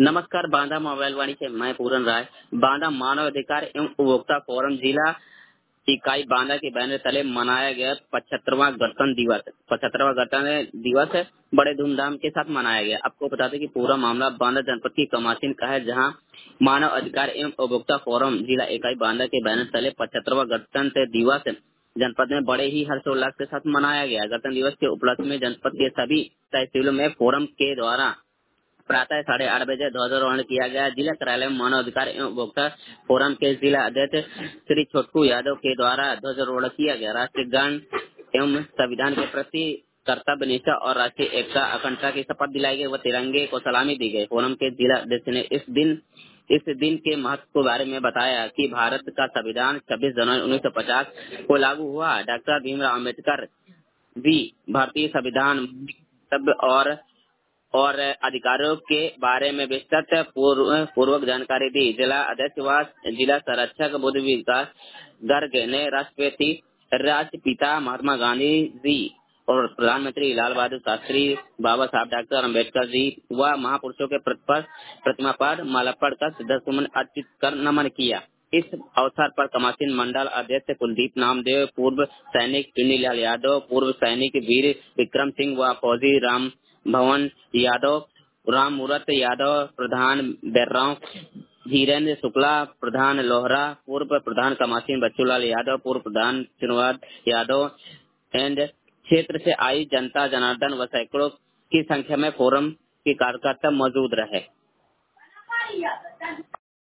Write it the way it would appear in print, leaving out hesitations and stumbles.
नमस्कार, बांदा मोबाइल वाणी से मैं पूरन राय। बांदा मानव अधिकार एवं उपभोक्ता फोरम जिला इकाई बांदा के बैनर तले मनाया गया 75वां गणतंत्र दिवस। 75वां गणतंत्र दिवस बड़े धूमधाम के साथ मनाया गया। आपको बता दें कि पूरा मामला बांदा जनपद की कमासीन का है, जहां मानव अधिकार एवं उपभोक्ता फोरम जिला इकाई बांदा के बैनर तले 75वां गणतंत्र दिवस जनपद में बड़े ही हर्षोल्लास के साथ मनाया गया। गणतंत्र दिवस के उपलक्ष्य में जनपद के सभी तहसीलों में फोरम के द्वारा प्रातः 8:30 बजे ध्वजारोहण किया गया। जिला कार्यालय में मानव अधिकार एवं उपभोक्ता फोरम के जिला अध्यक्ष श्री छोटकू यादव के द्वारा ध्वजारोहण किया गया। राष्ट्रीय गान एवं संविधान के प्रति कर्तव्य निष्ठा और राष्ट्रीय एकता अखंडता की शपथ दिलाई गई व तिरंगे को सलामी दी गई। फोरम के जिला अध्यक्ष ने इस दिन के महत्व के बारे में बताया कि भारत का संविधान 26 जनवरी 1950 को लागू हुआ। डॉक्टर भीमराव अम्बेडकर भी भारतीय संविधान और अधिकारियों के बारे में विस्तृत पूर्वक जानकारी दी। जिला अध्यक्ष व जिला संरक्षक बुद्ध विकास गर्ग ने राष्ट्रपिता महात्मा गांधी जी और प्रधानमंत्री लाल बहादुर शास्त्री, बाबा साहब डॉक्टर अम्बेडकर जी व महापुरुषों के प्रतिमा पर माल्यार्पण कर श्रद्धासुमन अर्पित कर नमन किया। इस अवसर पर कमासीन मंडल अध्यक्ष कुलदीप नामदेव, पूर्व सैनिक चुन्नीलाल यादव, पूर्व सैनिक वीर विक्रम सिंह व फौजी राम भवन यादव, राम मूरत यादव, प्रधान बैर्राव, धीरेन्द्र शुक्ला, प्रधान लोहरा, पूर्व प्रधान कमासीन बच्चूलाल यादव, पूर्व प्रधान श्रीनिवास यादव एंड क्षेत्र से आई जनता जनार्दन व सैकड़ों की संख्या में फोरम के कार्यकर्ता मौजूद रहे।